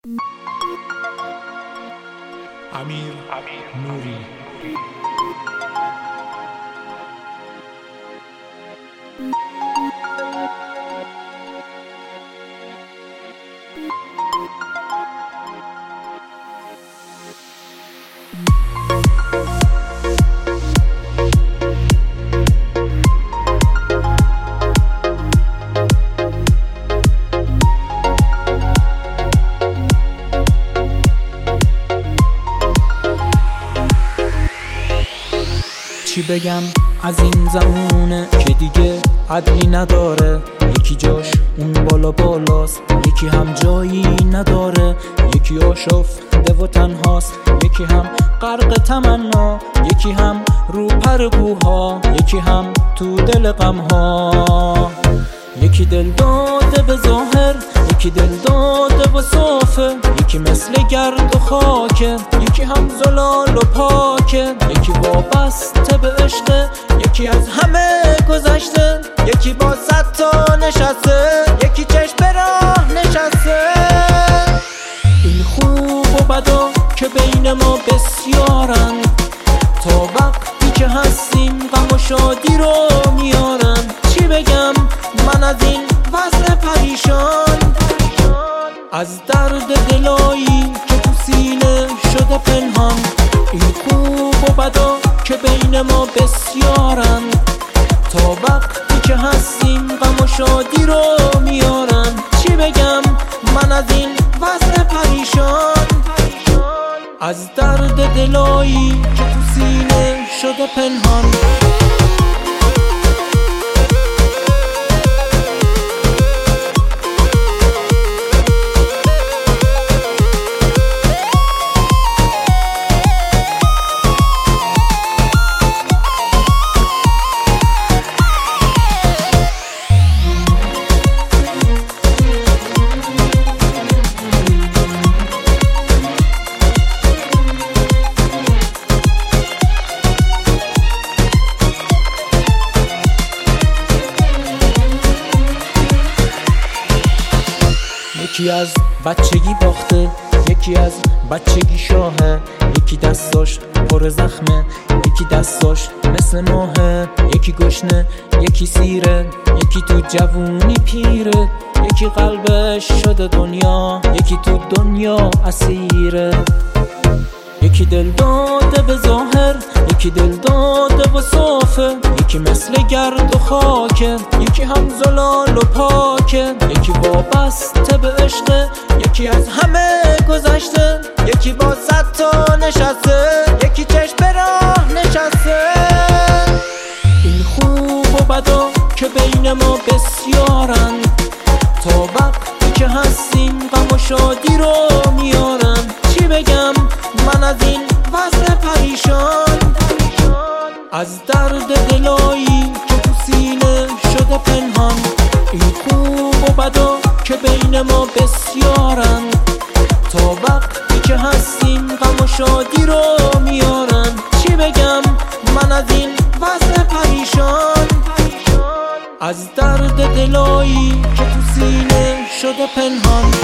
امیر نوری. چی بگم از این زمونه که دیگه عدلی نداره، یکی جاش اون بالا بالاست، یکی هم جایی نداره، یکی آشفته و تنهاست، یکی هم غرق تمنا، یکی هم رو پرگوها، یکی هم تو دل غمها. یکی دل داده به ظاهر، یکی دل داده و صافه، یکی مثل گرد و خاکه، یکی هم زلال و پاکه، یکی وابسته به عشقه، یکی از همه گذشته، یکی با 100 تا نشسته، یکی چشم به راه نشسته. این خوب و بدا که بین ما بسیارن، تا وقتی که هستیم غم و شادی رو میارن. چی بگم من از این وضع پریشان، از درد دلایی که تو سینه شده پنهان. این خوب و بدا که بین ما بسیارن، تا وقتی که هستیم غم و شادی رو میارن. چی بگم من از این وضع پریشان، از درد دلایی که تو سینه شده پنهان. یکی از بچگی باخته، یکی از بچگی شاهه، یکی دستاش پر زخمه، یکی دستاش مثل ماهه، یکی گشنه، یکی سیره، یکی تو جوونی پیره، یکی قلبش شده دنیا، یکی تو دنیا اسیره. یکی دل داده به ظاهر، یکی دل داده و صافه، یکی مثل گرد و خاکه، یکی هم زلال و پاکه، یکی وابسته به عشقه، یکی از همه گذشته، یکی با 100 تا نشسته، یکی چشم به راه نشسته. این خوب و بدا که بین ما بسیارن، تا وقتی که هستیم غم و شادی رو میارن. چی بگم من از این وضع پریشان، از درد دلایی که تو سینه شده پنهان. این خوب و بدا که بین ما بسیارن، تا وقتی که هستیم غم و شادی رو میارن. چی بگم من از این وضع پریشان، از درد دلایی که تو سینه شده پنهان.